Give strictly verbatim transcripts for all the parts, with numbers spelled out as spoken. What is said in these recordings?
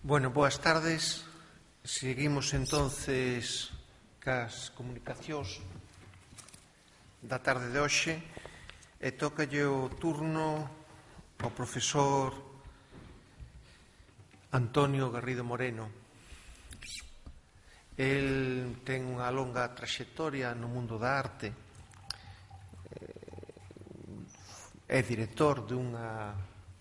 Bueno, boas tardes. Seguimos entonces cas comunicacións da tarde de hoxe e tócalle o turno ao profesor Antonio Garrido Moreno. El ten unha longa traxectoria no mundo da arte, é director dunha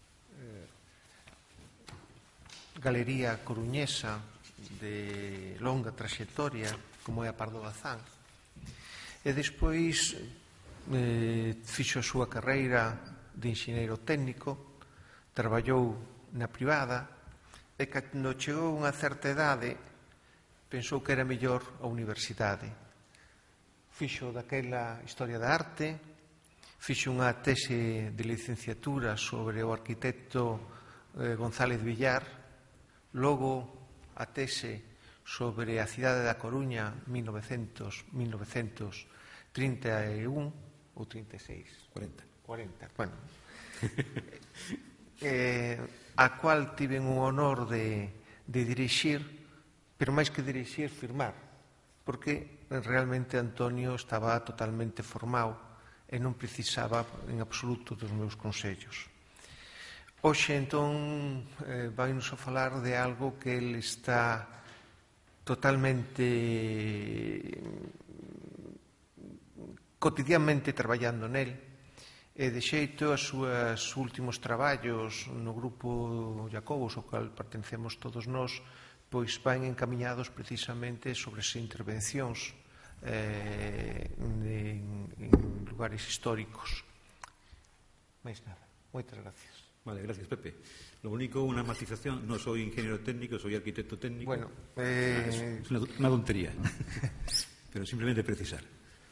galería coruñesa de longa traxectoria como é a Pardo Bazán, e despois eh, fixo a súa carreira de enxeñeiro técnico, traballou na privada e cando chegou unha certa idade pensou que era mellor a universidade. Fixo daquela historia da arte, fixo unha tese de licenciatura sobre o arquitecto eh, González Villar, logo a tese sobre a cidade da Coruña mil novecentos a mil novecentos trinta e un ou trinta e seis? cuarenta. cuarenta, bueno. eh, a cual tiven o honor de, de dirixir, pero máis que dirixir, firmar, porque realmente Antonio estaba totalmente formado e non precisaba en absoluto dos meus consellos. Hoxe, entón, eh, vai-nos a falar de algo que ele está totalmente cotidianamente traballando nel, e de xeito as súas últimos traballos no grupo Jacobos, ao qual pertencemos todos nós, pois van encamiñados precisamente sobre as intervencións eh, en, en lugares históricos. Mais nada, moitas gracias. Vale, gracias, Pepe. Lo único, una matización, no soy ingeniero técnico, soy arquitecto técnico. Bueno, eh... es una, una tontería, pero simplemente precisar.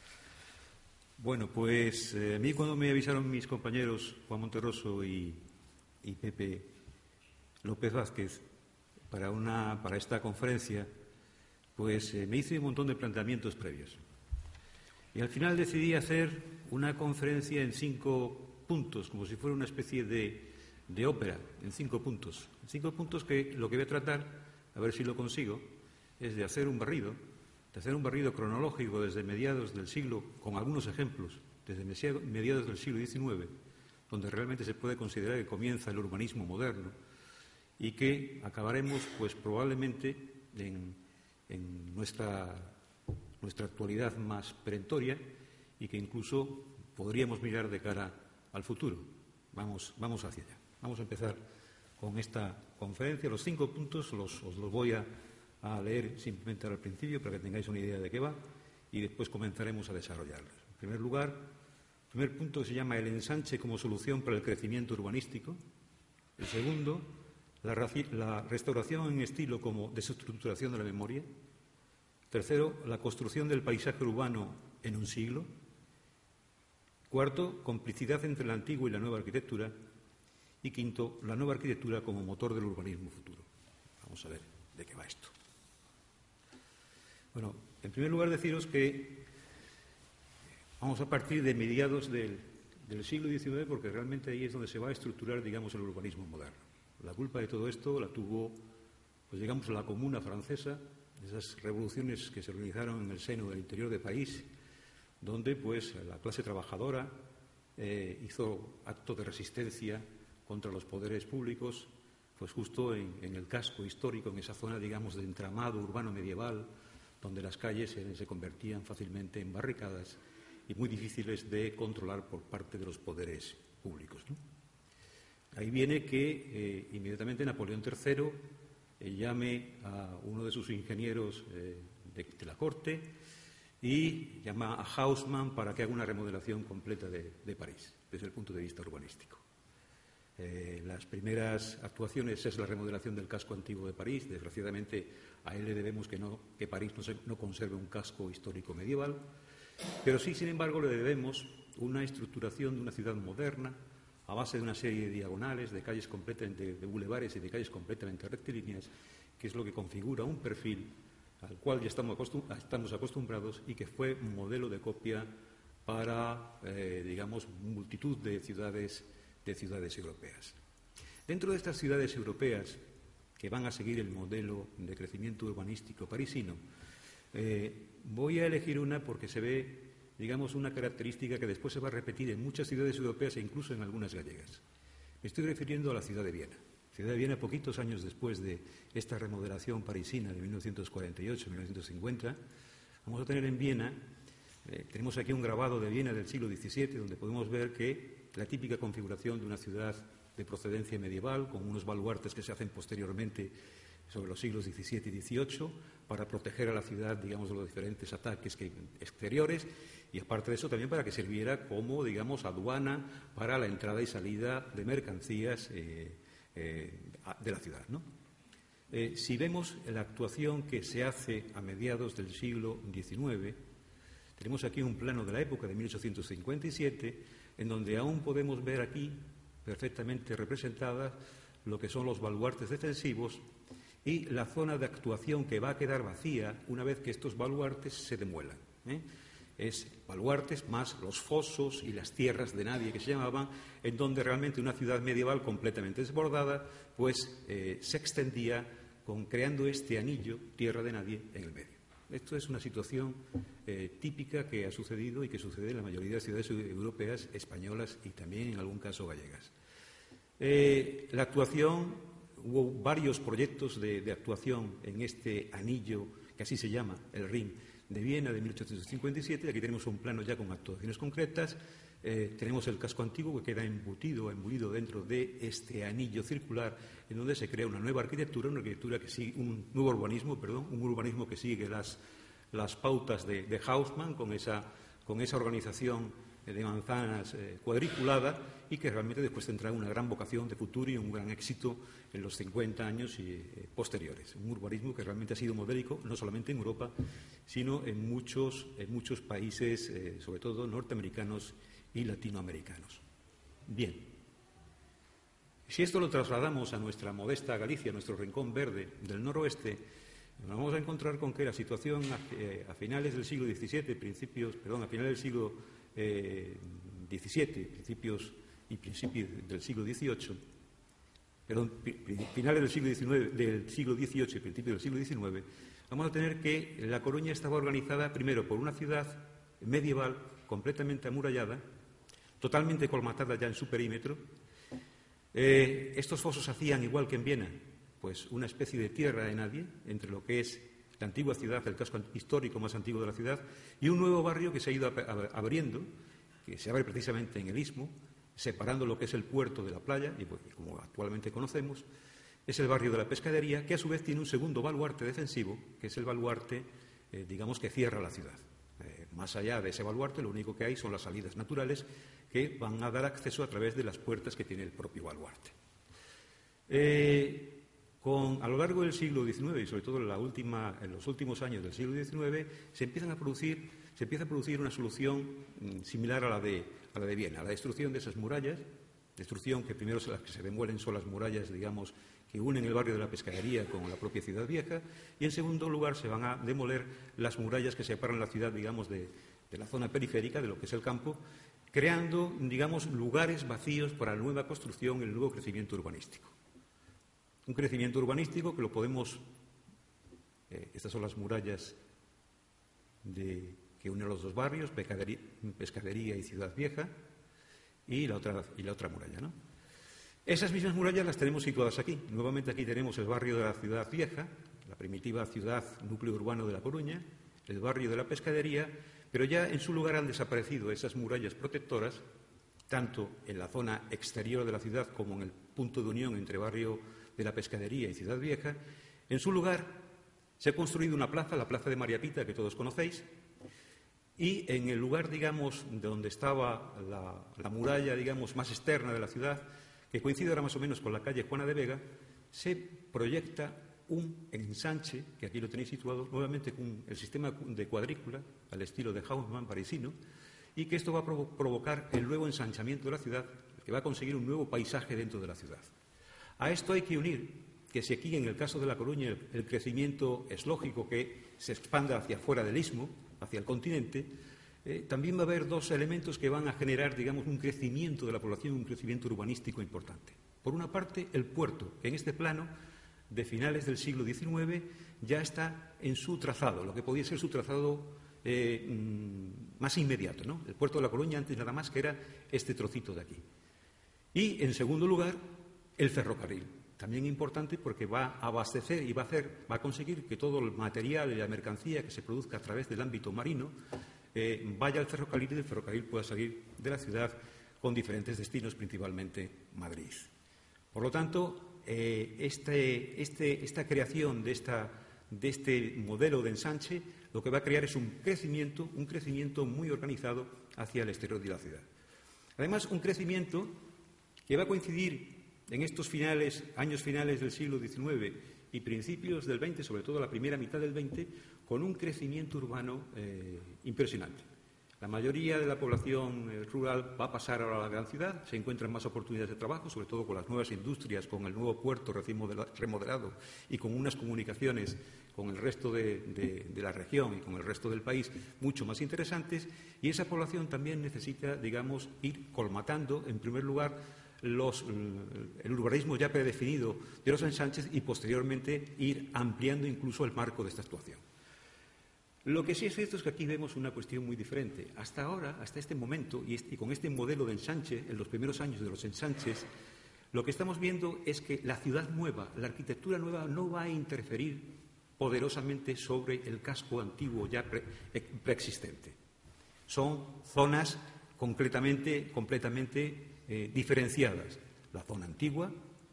Bueno, pues eh, a mí cuando me avisaron mis compañeros Juan Monterroso y, y Pepe López Vázquez para, una, para esta conferencia, pues eh, me hice un montón de planteamientos previos. Y al final decidí hacer una conferencia en cinco puntos, como si fuera una especie de de ópera, en cinco puntos. En cinco puntos que lo que voy a tratar, a ver si lo consigo, es de hacer un barrido, de hacer un barrido cronológico desde mediados del siglo, con algunos ejemplos, desde mediados del siglo diecinueve, donde realmente se puede considerar que comienza el urbanismo moderno, y que acabaremos, pues probablemente, en, en nuestra, nuestra actualidad más perentoria, y que incluso podríamos mirar de cara al futuro. Vamos, vamos hacia allá. Vamos a empezar con esta conferencia. Los cinco puntos los, os los voy a, a leer simplemente al principio para que tengáis una idea de qué va y después comenzaremos a desarrollarlos. En primer lugar, el primer punto se llama el ensanche como solución para el crecimiento urbanístico. El segundo, la, la restauración en estilo como desestructuración de la memoria. Tercero, la construcción del paisaje urbano en un siglo. Cuarto, complicidad entre la antigua y la nueva arquitectura. Y quinto, la nueva arquitectura como motor del urbanismo futuro. Vamos a ver de qué va esto. Bueno, en primer lugar deciros que vamos a partir de mediados del, del siglo diecinueve, porque realmente ahí es donde se va a estructurar, digamos, el urbanismo moderno. La culpa de todo esto la tuvo, pues digamos, la Comuna francesa, esas revoluciones que se organizaron en el seno del interior del país, donde pues la clase trabajadora eh, hizo acto de resistencia contra los poderes públicos, pues justo en, en el casco histórico, en esa zona, digamos, de entramado urbano medieval, donde las calles se, se convertían fácilmente en barricadas y muy difíciles de controlar por parte de los poderes públicos, ¿no? Ahí viene que eh, inmediatamente Napoleón tercero eh, llame a uno de sus ingenieros eh, de, de la corte y llama a Haussmann para que haga una remodelación completa de, de París, desde el punto de vista urbanístico. Eh, las primeras actuaciones es la remodelación del casco antiguo de París. Desgraciadamente, a él le debemos que, no, que París no, se, no conserve un casco histórico medieval, pero sí, sin embargo, le debemos una estructuración de una ciudad moderna a base de una serie de diagonales, de calles completamente, de bulevares y de calles completamente rectilíneas, que es lo que configura un perfil al cual ya estamos, acostum estamos acostumbrados y que fue un modelo de copia para, eh, digamos, multitud de ciudades, de ciudades europeas. Dentro de estas ciudades europeas que van a seguir el modelo de crecimiento urbanístico parisino. Eh, voy a elegir una porque se ve, digamos, una característica que después se va a repetir en muchas ciudades europeas e incluso en algunas gallegas. Me estoy refiriendo a la ciudad de Viena. La ciudad de Viena, poquitos años después de esta remodelación parisina de mil novecientos cuarenta y ocho a mil novecientos cincuenta, vamos a tener en Viena, eh, tenemos aquí un grabado de Viena del siglo diecisiete, donde podemos ver que la típica configuración de una ciudad de procedencia medieval, con unos baluartes que se hacen posteriormente sobre los siglos diecisiete y dieciocho, para proteger a la ciudad, digamos, de los diferentes ataques que, exteriores, y aparte de eso también para que sirviera como, digamos, aduana para la entrada y salida de mercancías eh, eh, de la ciudad, ¿no? Eh, si vemos la actuación que se hace a mediados del siglo diecinueve, tenemos aquí un plano de la época de mil ochocientos cincuenta y siete, en donde aún podemos ver aquí perfectamente representadas lo que son los baluartes defensivos y la zona de actuación que va a quedar vacía una vez que estos baluartes se demuelan, ¿eh? Es baluartes más los fosos y las tierras de nadie que se llamaban, en donde realmente una ciudad medieval completamente desbordada pues eh, se extendía con, creando este anillo, tierra de nadie, en el medio. Esto es una situación eh, típica que ha sucedido y que sucede en la mayoría de las ciudades europeas, españolas y también en algún caso gallegas. Eh, la actuación, hubo varios proyectos de, de actuación en este anillo, que así se llama, el Ring de Viena de mil ochocientos cincuenta y siete. Aquí tenemos un plano ya con actuaciones concretas. Eh, tenemos el casco antiguo que queda embutido, embuido dentro de este anillo circular, en donde se crea una nueva arquitectura, una arquitectura que sigue, un nuevo urbanismo, perdón, un urbanismo que sigue las, las pautas de, de Haussmann, con esa, con esa organización de manzanas eh, cuadriculada, y que realmente después tendrá una gran vocación de futuro y un gran éxito en los cincuenta años y, eh, posteriores. Un urbanismo que realmente ha sido modélico, no solamente en Europa, sino en muchos, en muchos países, eh, sobre todo norteamericanos y latinoamericanos. Bien, si esto lo trasladamos a nuestra modesta Galicia, a nuestro rincón verde del noroeste, nos vamos a encontrar con que la situación a, eh, a finales del siglo diecisiete, principios, perdón, a finales del siglo eh, diecisiete, principios y principios del siglo dieciocho, perdón, finales del siglo diecinueve, del siglo dieciocho y principios del siglo diecinueve, vamos a tener que La Coruña estaba organizada primero por una ciudad medieval completamente amurallada, totalmente colmatada ya en su perímetro. Eh, estos fosos hacían, igual que en Viena, pues una especie de tierra de nadie entre lo que es la antigua ciudad, el casco histórico más antiguo de la ciudad, y un nuevo barrio que se ha ido abriendo, que se abre precisamente en el istmo, separando lo que es el puerto de la playa, y pues, como actualmente conocemos, es el barrio de la Pescadería, que a su vez tiene un segundo baluarte defensivo, que es el baluarte, eh, digamos, que cierra la ciudad. Eh, más allá de ese baluarte, lo único que hay son las salidas naturales que van a dar acceso a través de las puertas que tiene el propio baluarte. Eh, con, a lo largo del siglo diecinueve y sobre todo en, la última, en los últimos años del siglo diecinueve se, empiezan a producir, se empieza a producir una solución mm, similar a la, de, a la de Viena, la destrucción de esas murallas, destrucción que primero las que se demuelen son las murallas, digamos, que unen el barrio de la Pescadería con la propia ciudad vieja, y en segundo lugar se van a demoler las murallas que separan la ciudad, digamos, de, de la zona periférica, de lo que es el campo, creando, digamos, lugares vacíos para la nueva construcción y el nuevo crecimiento urbanístico. Un crecimiento urbanístico que lo podemos... Eh, estas son las murallas de, que unen los dos barrios, Pescadería, Pescadería y Ciudad Vieja, y la otra, y la otra muralla, ¿no? Esas mismas murallas las tenemos situadas aquí. Nuevamente aquí tenemos el barrio de la Ciudad Vieja, la primitiva ciudad núcleo urbano de La Coruña, el barrio de la Pescadería, pero ya en su lugar han desaparecido esas murallas protectoras, tanto en la zona exterior de la ciudad como en el punto de unión entre barrio de la Pescadería y Ciudad Vieja. En su lugar se ha construido una plaza, la Plaza de María Pita, que todos conocéis, y en el lugar, digamos, donde estaba la, la muralla, digamos, más externa de la ciudad, que coincide ahora más o menos con la calle Juana de Vega, se proyecta un ensanche, que aquí lo tenéis situado, nuevamente con el sistema de cuadrícula, al estilo de Haussmann parisino, y que esto va a provo- provocar el nuevo ensanchamiento de la ciudad, que va a conseguir un nuevo paisaje dentro de la ciudad. A esto hay que unir que si aquí, en el caso de La Coruña, el, el crecimiento es lógico que se expanda hacia fuera del istmo, hacia el continente, eh, también va a haber dos elementos que van a generar, digamos, un crecimiento de la población, un crecimiento urbanístico importante. Por una parte, el puerto, que en este plano de finales del siglo diecinueve ya está en su trazado, lo que podía ser su trazado eh, más inmediato, ¿no? El puerto de La Coruña antes nada más que era este trocito de aquí. Y, en segundo lugar, el ferrocarril. También importante porque va a abastecer y va a, hacer, va a conseguir que todo el material y la mercancía que se produzca a través del ámbito marino eh, vaya al ferrocarril y del ferrocarril pueda salir de la ciudad con diferentes destinos, principalmente Madrid. Por lo tanto, eh, este, este, esta creación de, esta, de este modelo de ensanche lo que va a crear es un crecimiento, un crecimiento muy organizado hacia el exterior de la ciudad. Además, un crecimiento que va a coincidir en estos finales, años finales del siglo diecinueve y principios del veinte, sobre todo la primera mitad del veinte, con un crecimiento urbano eh, impresionante. La mayoría de la población eh, rural va a pasar ahora a la gran ciudad, se encuentran más oportunidades de trabajo, sobre todo con las nuevas industrias, con el nuevo puerto recién remodelado y con unas comunicaciones con el resto de, de, de la región y con el resto del país mucho más interesantes, y esa población también necesita, digamos, ir colmatando, en primer lugar, Los, el urbanismo ya predefinido de los ensanches y posteriormente ir ampliando incluso el marco de esta actuación. Lo que sí es cierto es que aquí vemos una cuestión muy diferente. Hasta ahora, hasta este momento, y, este, y con este modelo de ensanche, en los primeros años de los ensanches, lo que estamos viendo es que la ciudad nueva, la arquitectura nueva, no va a interferir poderosamente sobre el casco antiguo ya pre, preexistente. Son zonas concretamente, completamente Eh, diferenciadas, la zona antigua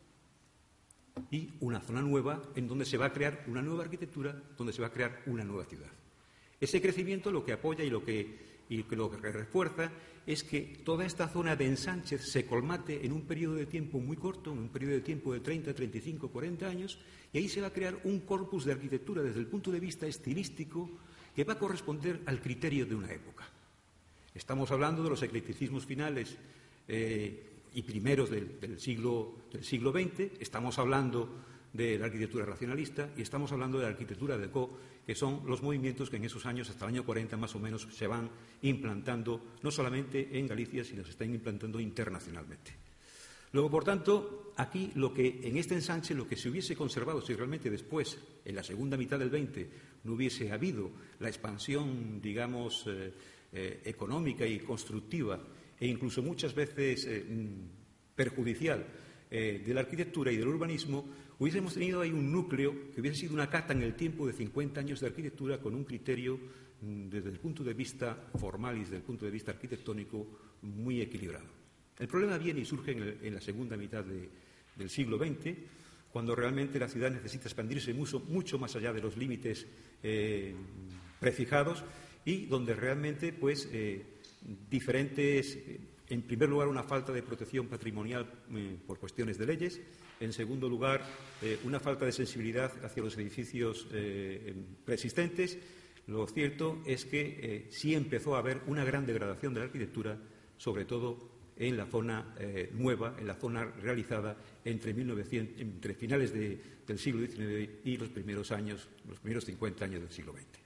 y una zona nueva en donde se va a crear una nueva arquitectura, donde se va a crear una nueva ciudad. Ese crecimiento lo que apoya y lo que, y lo que refuerza es que toda esta zona de ensanche se colmate en un periodo de tiempo muy corto, en un periodo de tiempo de treinta, treinta y cinco, cuarenta años, y ahí se va a crear un corpus de arquitectura desde el punto de vista estilístico que va a corresponder al criterio de una época. Estamos hablando de los eclecticismos finales Eh, y primeros del, del, siglo, del siglo veinte, estamos hablando de la arquitectura racionalista y estamos hablando de la arquitectura Déco, que son los movimientos que en esos años, hasta el año cuarenta más o menos, se van implantando no solamente en Galicia, sino se están implantando internacionalmente. Luego, por tanto, aquí lo que en este ensanche, lo que se hubiese conservado, si realmente después, en la segunda mitad del veinte, no hubiese habido la expansión, digamos, eh, eh, económica y constructiva e incluso muchas veces eh, perjudicial eh, de la arquitectura y del urbanismo, hubiésemos tenido ahí un núcleo que hubiese sido una cata en el tiempo de cincuenta años de arquitectura con un criterio mm, desde el punto de vista formal y desde el punto de vista arquitectónico muy equilibrado. El problema viene y surge en, el, en la segunda mitad de, del siglo veinte, cuando realmente la ciudad necesita expandirse mucho, mucho más allá de los límites eh, prefijados y donde realmente, pues, eh, diferentes, en primer lugar, una falta de protección patrimonial eh, por cuestiones de leyes, en segundo lugar, eh, una falta de sensibilidad hacia los edificios eh, preexistentes. Lo cierto es que eh, sí empezó a haber una gran degradación de la arquitectura, sobre todo en la zona eh, nueva, en la zona realizada entre, mil novecientos, entre finales de, del siglo diecinueve y los primeros años, los primeros cincuenta años del siglo veinte.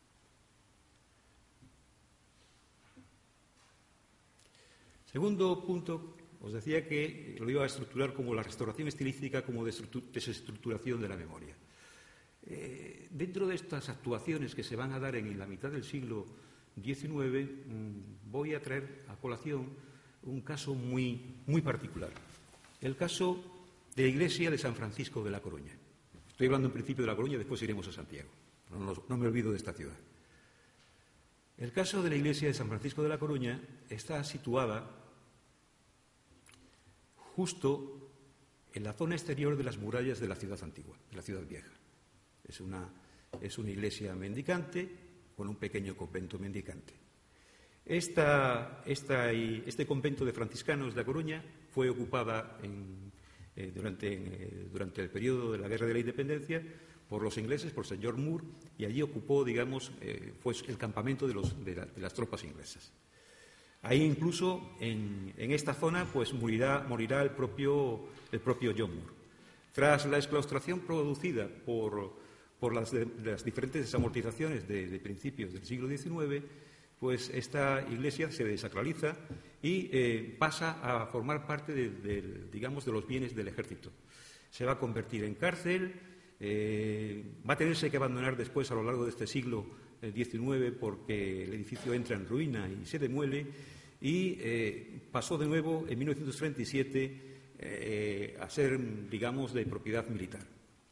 Segundo punto, os decía que lo iba a estructurar como la restauración estilística, como desestructuración de la memoria. Eh, dentro de estas actuaciones que se van a dar en la mitad del siglo diecinueve, mmm, voy a traer a colación un caso muy, muy particular. El caso de la iglesia de San Francisco de La Coruña. Estoy hablando en principio de La Coruña, después iremos a Santiago. No, no, no me olvido de esta ciudad. El caso de la iglesia de San Francisco de La Coruña está situada justo en la zona exterior de las murallas de la ciudad antigua, de la ciudad vieja. Es una, es una iglesia mendicante con un pequeño convento mendicante. Esta, esta, este convento de franciscanos de La Coruña fue ocupada en, eh, durante, eh, durante el periodo de la Guerra de la Independencia por los ingleses, por el señor Moore, y allí ocupó, digamos, eh, fue el campamento de, los, de, la, de las tropas inglesas. Ahí incluso, en, en esta zona, pues morirá, morirá el, propio, el propio John Moore. Tras la exclaustración producida por, por las, de, las diferentes desamortizaciones de, de principios del siglo diecinueve, pues esta iglesia se desacraliza y eh, pasa a formar parte de, de, digamos, de los bienes del ejército. se va a convertir en cárcel, eh, va a tenerse que abandonar después a lo largo de este siglo diecinueve porque el edificio entra en ruina y se demuele, y eh, pasó de nuevo en mil novecientos treinta y siete eh, a ser, digamos, de propiedad militar.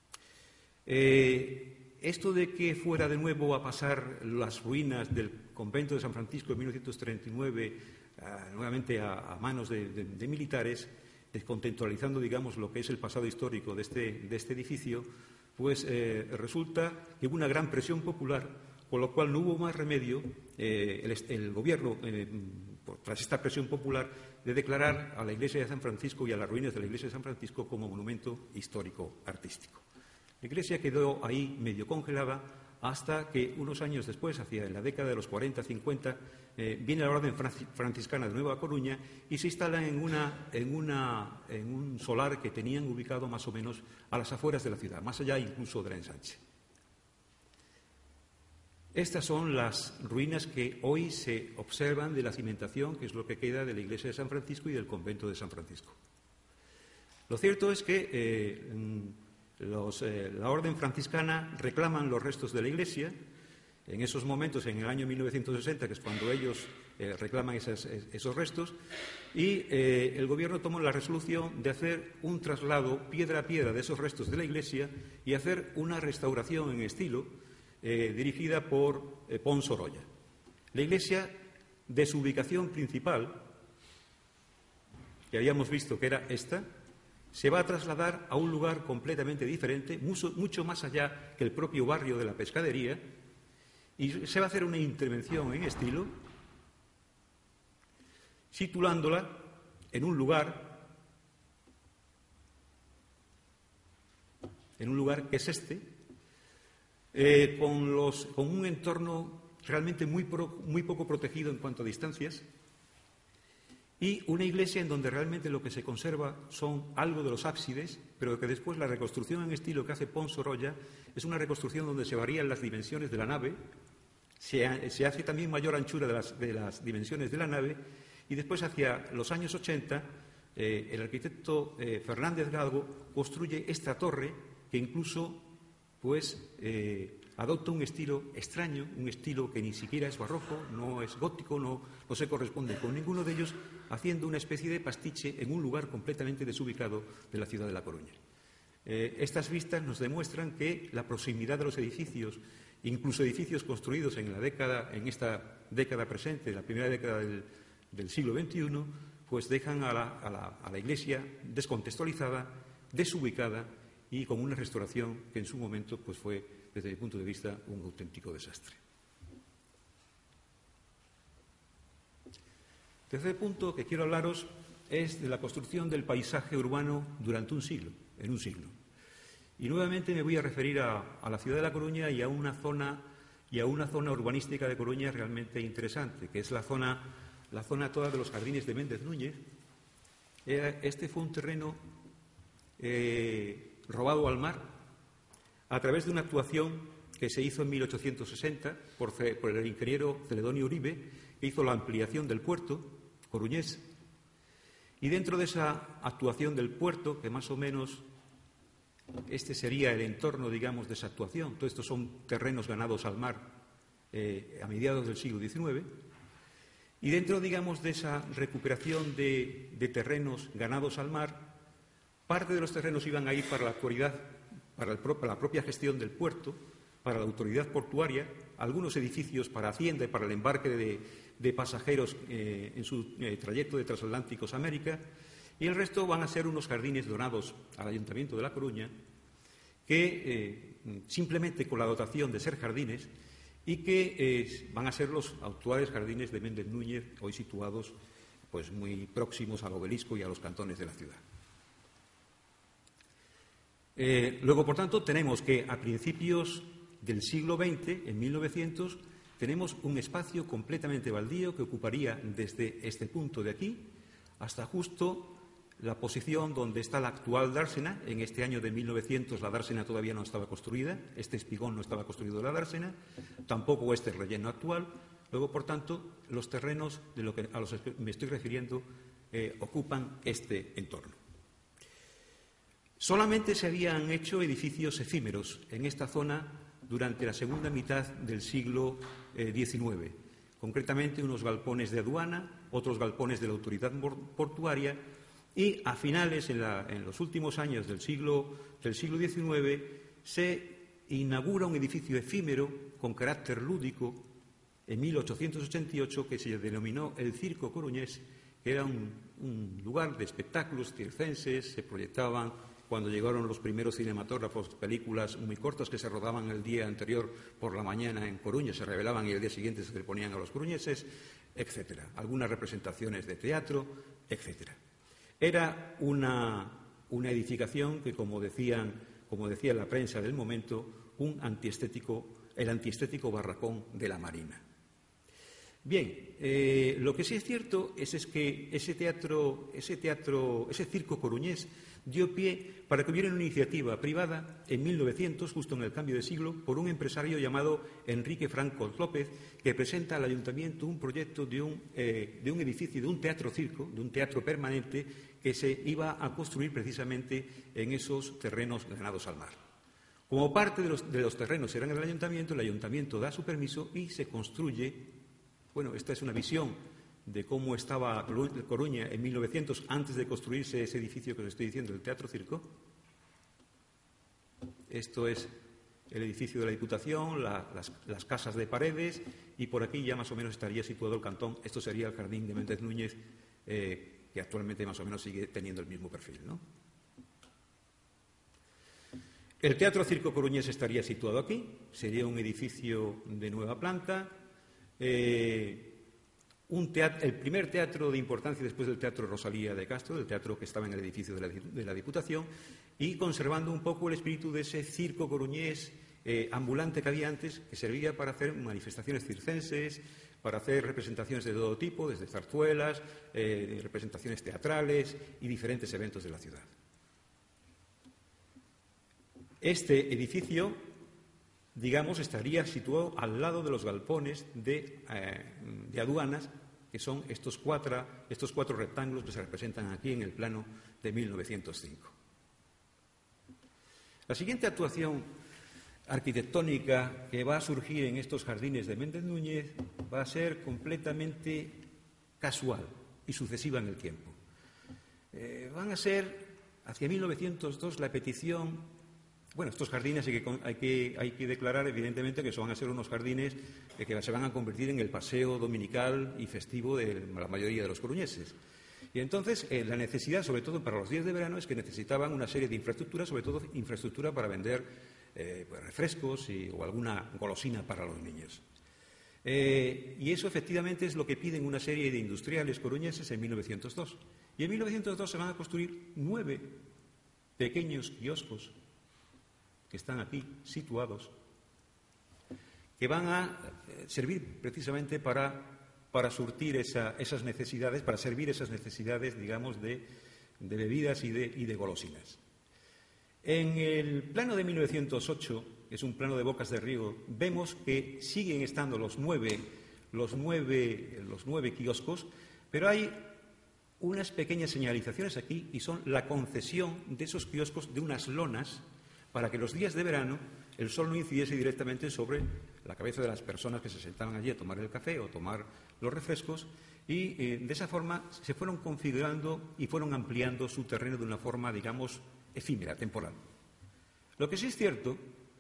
Eh, esto de que fuera de nuevo a pasar las ruinas del convento de San Francisco en mil novecientos treinta y nueve a, nuevamente a, a manos de, de, de militares, descontextualizando, digamos, lo que es el pasado histórico de este, de este edificio, pues eh, resulta que hubo una gran presión popular, con lo cual no hubo más remedio, eh, el, el Gobierno, eh, por, tras esta presión popular, de declarar a la Iglesia de San Francisco y a las ruinas de la Iglesia de San Francisco como monumento histórico artístico. La Iglesia quedó ahí medio congelada hasta que unos años después, hacia la década de los cuarenta cincuenta, eh, viene la Orden Franciscana de Nueva Coruña y se instala en, una, en, una, en un solar que tenían ubicado más o menos a las afueras de la ciudad, más allá incluso de la ensanche. Estas son las ruinas que hoy se observan de la cimentación, que es lo que queda de la Iglesia de San Francisco y del convento de San Francisco. Lo cierto es que eh, los, eh, la Orden Franciscana reclaman los restos de la Iglesia. En esos momentos, en el año mil novecientos sesenta, que es cuando ellos eh, reclaman esas, esos restos, y eh, el Gobierno tomó la resolución de hacer un traslado piedra a piedra de esos restos de la Iglesia y hacer una restauración en estilo Eh, dirigida por eh, Pons Oroya. La iglesia, de su ubicación principal, que habíamos visto que era esta, se va a trasladar a un lugar completamente diferente, mucho, mucho más allá que el propio barrio de la Pescadería, y se va a hacer una intervención en estilo, situándola en un lugar, en un lugar que es este, Eh, con, los, con un entorno realmente muy, pro, muy poco protegido en cuanto a distancias, y una iglesia en donde realmente lo que se conserva son algo de los ábsides, pero que después la reconstrucción en estilo que hace Pons Oroya es una reconstrucción donde se varían las dimensiones de la nave, se, se hace también mayor anchura de las, de las dimensiones de la nave, y después hacia los años ochenta eh, el arquitecto eh, Fernández Galgo construye esta torre que incluso pues eh, adopta un estilo extraño, un estilo que ni siquiera es barroco, no es gótico, no, no se corresponde con ninguno de ellos, haciendo una especie de pastiche en un lugar completamente desubicado de la ciudad de La Coruña. Eh, estas vistas nos demuestran que la proximidad de los edificios, incluso edificios construidos en, la década, en esta década presente, la primera década del, del siglo veintiuno, pues dejan a la, a la, a la Iglesia descontextualizada, desubicada, y con una restauración que en su momento pues, fue, desde mi punto de vista, un auténtico desastre. El tercer punto que quiero hablaros es de la construcción del paisaje urbano durante un siglo, en un siglo. Y nuevamente me voy a referir a, a la ciudad de La Coruña y a una zona, y a una zona urbanística de Coruña realmente interesante, que es la zona, la zona toda de los jardines de Méndez Núñez. Este fue un terreno Eh, robado al mar a través de una actuación que se hizo en mil ochocientos sesenta por, por el ingeniero Celedonio Uribe, que hizo la ampliación del puerto coruñés. Y dentro de esa actuación del puerto, que más o menos este sería el entorno, digamos, de esa actuación, todos estos son terrenos ganados al mar eh, a mediados del siglo diecinueve, y dentro, digamos, de esa recuperación de, de terrenos ganados al mar, parte de los terrenos iban a ir para la autoridad, para, el, para la propia gestión del puerto, para la autoridad portuaria, algunos edificios para Hacienda y para el embarque de, de pasajeros eh, en su eh, trayecto de transatlánticos a América, y el resto van a ser unos jardines donados al Ayuntamiento de La Coruña, que eh, simplemente con la dotación de ser jardines, y que eh, van a ser los actuales jardines de Méndez Núñez, hoy situados pues, muy próximos al obelisco y a los cantones de la ciudad. Eh, luego, por tanto, tenemos que a principios del siglo veinte, en mil novecientos, tenemos un espacio completamente baldío que ocuparía desde este punto de aquí hasta justo la posición donde está la actual dársena. En este año de mil novecientos la dársena todavía no estaba construida, este espigón no estaba construido de la dársena, tampoco este relleno actual. Luego, por tanto, los terrenos de lo que, a los que me estoy refiriendo eh, ocupan este entorno. Solamente se habían hecho edificios efímeros en esta zona durante la segunda mitad del siglo diecinueve, concretamente unos galpones de aduana, otros galpones de la autoridad portuaria, y a finales, en, la, en los últimos años del siglo, del siglo diecinueve, se inaugura un edificio efímero con carácter lúdico en mil ochocientos ochenta y ocho que se denominó el Circo Coruñés, que era un, un lugar de espectáculos circenses. Se proyectaban, cuando llegaron los primeros cinematógrafos, películas muy cortas que se rodaban el día anterior por la mañana en Coruña, se revelaban y el día siguiente se le ponían a los coruñeses, etcétera. Algunas representaciones de teatro, etcétera. Era una, una edificación que, como decían, como decía la prensa del momento, un antiestético, el antiestético barracón de la Marina. Bien, eh, lo que sí es cierto es, es que ese teatro, ese teatro, ese circo coruñés dio pie para que hubiera una iniciativa privada en mil novecientos, justo en el cambio de siglo, por un empresario llamado Enrique Franco López, que presenta al ayuntamiento un proyecto de un, eh, de un edificio, de un teatro-circo, de un teatro permanente que se iba a construir precisamente en esos terrenos ganados al mar. Como parte de los, de los terrenos eran del ayuntamiento, el ayuntamiento da su permiso y se construye. Bueno, esta es una visión de cómo estaba Coruña en mil novecientos, antes de construirse ese edificio que os estoy diciendo, el Teatro Circo. Esto es el edificio de la Diputación, la, las, las casas de Paredes, y por aquí ya más o menos estaría situado el cantón. Esto sería el Jardín de Méndez Núñez, eh, que actualmente más o menos sigue teniendo el mismo perfil, ¿no? El Teatro Circo Coruñés estaría situado aquí, sería un edificio de nueva planta. Eh, un teatro, el primer teatro de importancia después del Teatro Rosalía de Castro, el teatro que estaba en el edificio de la, de la Diputación, y conservando un poco el espíritu de ese circo coruñés eh, ambulante que había antes, que servía para hacer manifestaciones circenses, para hacer representaciones de todo tipo, desde zarzuelas, eh, representaciones teatrales y diferentes eventos de la ciudad. Este edificio, digamos, estaría situado al lado de los galpones de, eh, de aduanas, que son estos cuatro, estos cuatro rectángulos que se representan aquí en el plano de mil novecientos cinco. La siguiente actuación arquitectónica que va a surgir en estos jardines de Méndez Núñez va a ser completamente casual y sucesiva en el tiempo. Eh, van a ser, hacia mil novecientos dos, la petición. Bueno, estos jardines hay que, hay, que, hay que declarar, evidentemente, que van a ser unos jardines que se van a convertir en el paseo dominical y festivo de la mayoría de los coruñeses. Y entonces, eh, la necesidad, sobre todo para los días de verano, es que necesitaban una serie de infraestructuras, sobre todo infraestructura para vender eh, pues, refrescos y, o alguna golosina para los niños. Eh, y eso, efectivamente, es lo que piden una serie de industriales coruñeses en mil novecientos dos. Y en mil novecientos dos se van a construir nueve pequeños kioscos que están aquí situados, que van a servir precisamente para, para surtir esa, esas necesidades, para servir esas necesidades, digamos, de, de bebidas y de, y de golosinas. En el plano de mil novecientos ocho, que es un plano de bocas de río, vemos que siguen estando los nueve, los nueve, los nueve kioscos, pero hay unas pequeñas señalizaciones aquí y son la concesión de esos kioscos de unas lonas para que los días de verano el sol no incidiese directamente sobre la cabeza de las personas que se sentaban allí a tomar el café o tomar los refrescos, y eh, de esa forma se fueron configurando y fueron ampliando su terreno de una forma, digamos, efímera, temporal. Lo que sí es cierto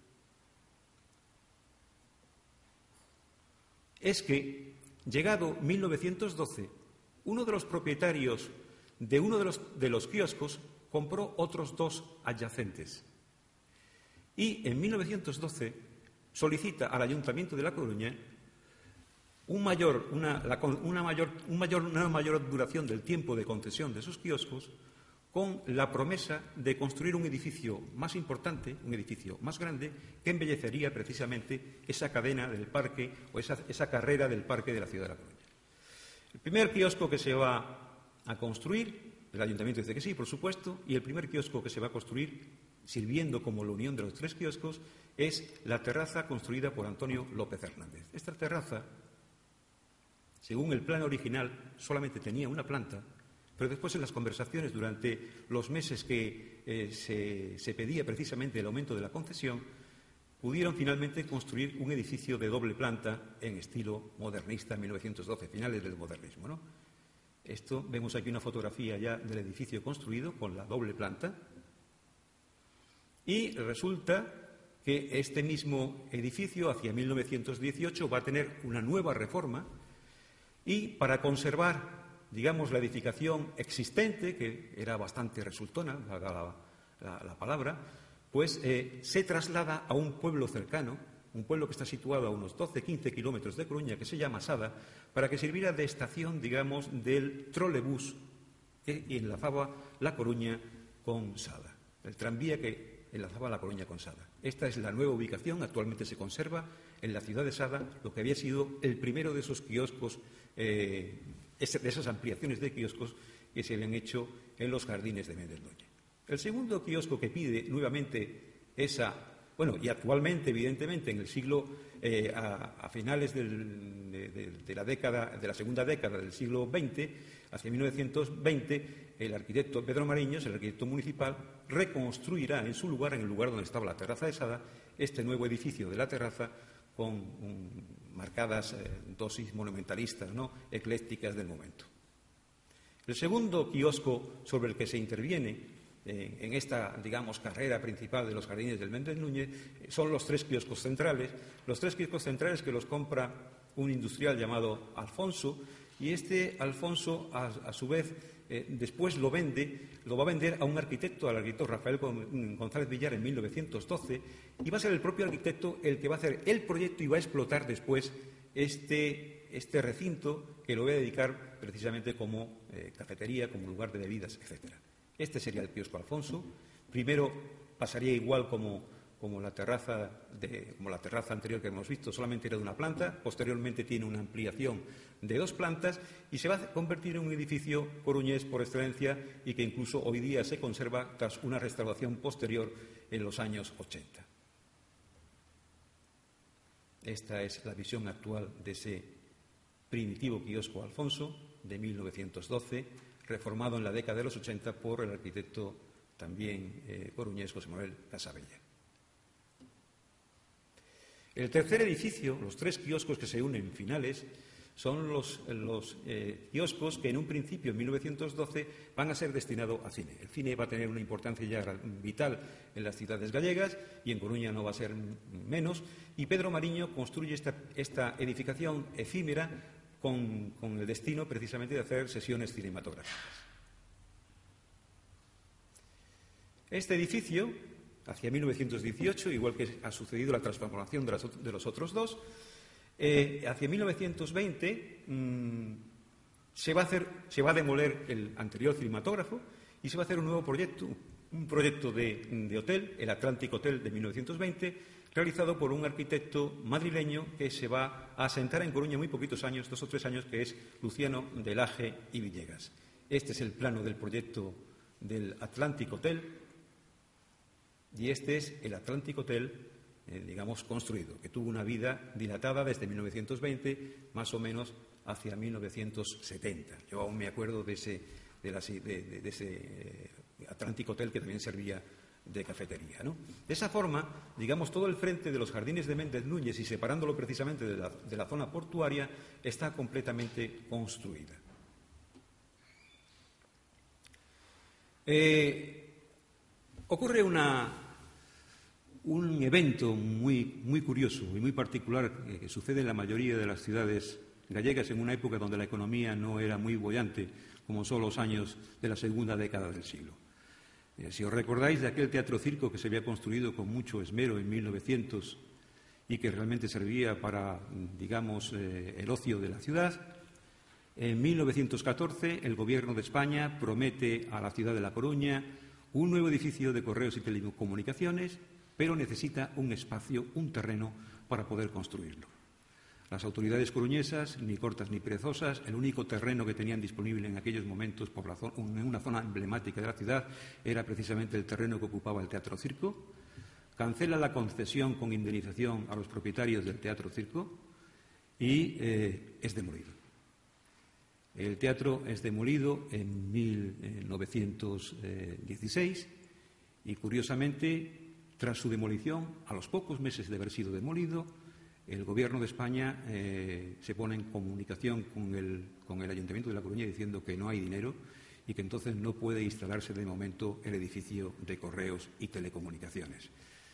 es que, llegado mil novecientos doce, uno de los propietarios de uno de los, de los kioscos compró otros dos adyacentes. Y en mil novecientos doce solicita al Ayuntamiento de La Coruña un mayor, una, la, una, mayor, un mayor, una mayor duración del tiempo de concesión de esos kioscos, con la promesa de construir un edificio más importante, un edificio más grande, que embellecería precisamente esa cadena del parque o esa, esa carrera del parque de la ciudad de La Coruña. El primer kiosco que se va a construir, el Ayuntamiento dice que sí, por supuesto, y el primer kiosco que se va a construir, sirviendo como la unión de los tres kioscos, es la terraza construida por Antonio López Hernández. Esta terraza, según el plan original, solamente tenía una planta, Pero después, en las conversaciones durante los meses que eh, se, se pedía precisamente el aumento de la concesión, pudieron finalmente construir un edificio de doble planta en estilo modernista en mil novecientos doce, finales del modernismo, ¿no? Esto, vemos aquí una fotografía ya del edificio construido con la doble planta, y resulta que este mismo edificio, hacia mil novecientos dieciocho, va a tener una nueva reforma, y para conservar, digamos, la edificación existente, que era bastante resultona, la, la, la, la palabra, pues eh, se traslada a un pueblo cercano, un pueblo que está situado a unos doce a quince kilómetros de Coruña, que se llama Sada, para que sirviera de estación, digamos, del trolebús que enlazaba La Coruña con Sada, el tranvía que enlazaba La Coruña con Sada. Esta es la nueva ubicación, actualmente se conserva en la ciudad de Sada, lo que había sido el primero de esos kioscos, eh, de esas ampliaciones de kioscos que se habían hecho en los jardines de Méndez Núñez. El segundo kiosco que pide nuevamente esa, bueno, y actualmente, evidentemente, en el siglo, eh, a, a finales del, de, de, de la década, de la segunda década del siglo veinte, hacia mil novecientos veinte, el arquitecto Pedro Mariños, el arquitecto municipal, reconstruirá en su lugar, en el lugar donde estaba la terraza de Sada, este nuevo edificio de la terraza con um, marcadas eh, dosis monumentalistas, ¿no?, eclécticas del momento. El segundo kiosco sobre el que se interviene eh, en esta, digamos, carrera principal de los jardines del Méndez Núñez son los tres kioscos centrales, los tres kioscos centrales que los compra un industrial llamado Alfonso, y este Alfonso, a, a su vez, eh, después lo vende, lo va a vender a un arquitecto, al arquitecto Rafael González Villar en mil novecientos doce, y va a ser el propio arquitecto el que va a hacer el proyecto y va a explotar después este, este recinto, que lo va a dedicar precisamente como eh, cafetería, como lugar de bebidas, etcétera. Este sería el kiosco Alfonso. Primero pasaría igual como, como, la terraza de, como la terraza anterior que hemos visto, solamente era de una planta. Posteriormente tiene una ampliación de dos plantas y se va a convertir en un edificio coruñés por excelencia, y que incluso hoy día se conserva tras una restauración posterior en los años ochenta. Esta es la visión actual de ese primitivo kiosco Alfonso de mil novecientos doce, reformado en la década de los ochenta por el arquitecto también eh, coruñés José Manuel Casabella. El tercer edificio, los tres kioscos que se unen finales, son los, los eh, kioscos que en un principio, en mil novecientos doce, van a ser destinados a cine. El cine va a tener una importancia ya vital en las ciudades gallegas, y en Coruña no va a ser menos, y Pedro Mariño construye esta, esta edificación efímera con, con el destino precisamente de hacer sesiones cinematográficas. Este edificio, hacia mil novecientos dieciocho, igual que ha sucedido la transformación de, las, de los otros dos, eh, hacia mil novecientos veinte mmm, se, va a hacer, se va a demoler el anterior cinematógrafo y se va a hacer un nuevo proyecto, un proyecto de, de hotel, el Atlantic Hotel de mil novecientos veinte, realizado por un arquitecto madrileño que se va a asentar en Coruña muy poquitos años, dos o tres años, que es Luciano de Laje y Villegas. Este es el plano del proyecto del Atlantic Hotel, y este es el Atlantic Hotel, eh, digamos, construido, que tuvo una vida dilatada desde mil novecientos veinte, más o menos hacia mil novecientos setenta. Yo aún me acuerdo de ese, de la, de, de, de ese eh, Atlantic Hotel, que también servía de cafetería, ¿no? De esa forma, digamos, todo el frente de los jardines de Méndez Núñez, y separándolo precisamente de la, de la zona portuaria, está completamente construida. Eh, ocurre una, un evento muy, muy curioso y muy particular que, que sucede en la mayoría de las ciudades gallegas en una época donde la economía no era muy boyante, como son los años de la segunda década del siglo. Si os recordáis de aquel teatro-circo que se había construido con mucho esmero en mil novecientos y que realmente servía para, digamos, eh, el ocio de la ciudad, en mil novecientos catorce el Gobierno de España promete a la ciudad de La Coruña un nuevo edificio de correos y telecomunicaciones, pero necesita un espacio, un terreno para poder construirlo. Las autoridades coruñesas, ni cortas ni perezosas, el único terreno que tenían disponible en aquellos momentos por la zona, en una zona emblemática de la ciudad, era precisamente el terreno que ocupaba el Teatro Circo. Cancela la concesión con indemnización a los propietarios del Teatro Circo y eh, es demolido. El teatro es demolido en mil novecientos dieciséis y, curiosamente, tras su demolición, a los pocos meses de haber sido demolido, el Gobierno de España eh, se pone en comunicación con el, con el Ayuntamiento de La Coruña diciendo que no hay dinero y que entonces no puede instalarse de momento el edificio de Correos y Telecomunicaciones.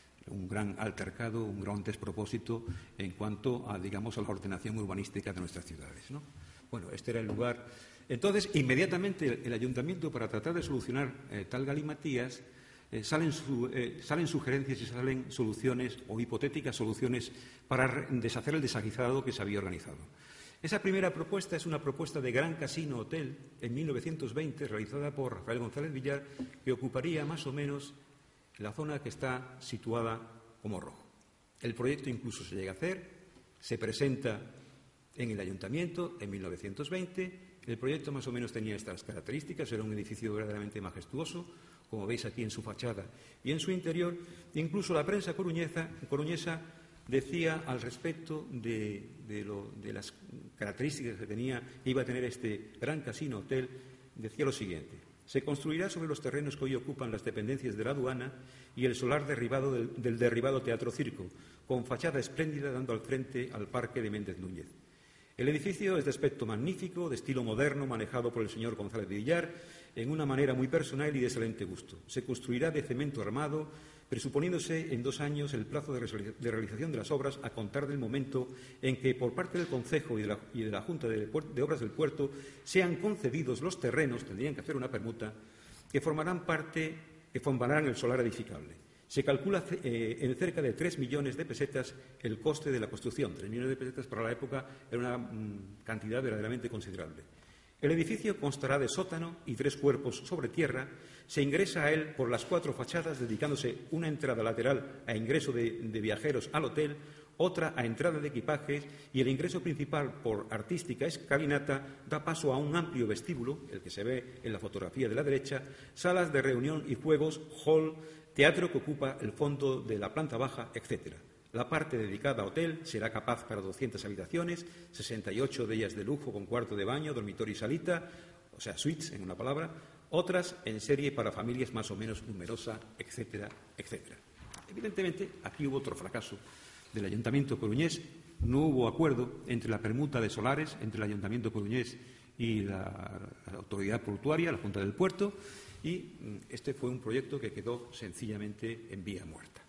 Un gran altercado, un gran despropósito en cuanto a, digamos, a la ordenación urbanística de nuestras ciudades, ¿no? Bueno, este era el lugar. Entonces, inmediatamente el, el Ayuntamiento, para tratar de solucionar eh, tal galimatías, eh, salen, su, eh, salen sugerencias y salen soluciones o hipotéticas soluciones para deshacer el desaguisado que se había organizado. Esa primera propuesta es una propuesta de Gran Casino Hotel en mil novecientos veinte, realizada por Rafael González Villar, que ocuparía más o menos la zona que está situada como rojo. El proyecto incluso se llega a hacer, se presenta en el Ayuntamiento en mil novecientos veinte. El proyecto más o menos tenía estas características, era un edificio verdaderamente majestuoso, como veis aquí en su fachada y en su interior. Incluso la prensa coruñesa, coruñesa decía al respecto de, de, lo, de las características que tenía, que iba a tener este Gran Casino Hotel, decía lo siguiente: se construirá sobre los terrenos que hoy ocupan las dependencias de la aduana y el solar derribado del, del derribado Teatro Circo, con fachada espléndida dando al frente al Parque de Méndez Núñez. El edificio es de aspecto magnífico, de estilo moderno, manejado por el señor González Villar en una manera muy personal y de excelente gusto. Se construirá de cemento armado, presuponiéndose en dos años el plazo de realización de las obras a contar del momento en que, por parte del Concejo y de la, y de la Junta de, de Obras del Puerto, sean concedidos los terrenos, tendrían que hacer una permuta, que formarán parte, que formarán el solar edificable. Se calcula eh, en cerca de tres millones de pesetas el coste de la construcción. Tres millones de pesetas para la época era una mm, cantidad verdaderamente considerable. El edificio constará de sótano y tres cuerpos sobre tierra. Se ingresa a él por las cuatro fachadas, dedicándose una entrada lateral a ingreso de, de viajeros al hotel, otra a entrada de equipajes, y el ingreso principal por artística escalinata da paso a un amplio vestíbulo, el que se ve en la fotografía de la derecha, salas de reunión y juegos, hall, teatro que ocupa el fondo de la planta baja, etcétera. La parte dedicada a hotel será capaz para doscientas habitaciones, sesenta y ocho de ellas de lujo con cuarto de baño, dormitorio y salita, o sea, suites en una palabra, otras en serie para familias más o menos numerosas, etcétera, etcétera. Evidentemente, aquí hubo otro fracaso del Ayuntamiento coruñés. No hubo acuerdo entre la permuta de solares, entre el Ayuntamiento coruñés y la, la autoridad portuaria, la Junta del Puerto, y este fue un proyecto que quedó sencillamente en vía muerta.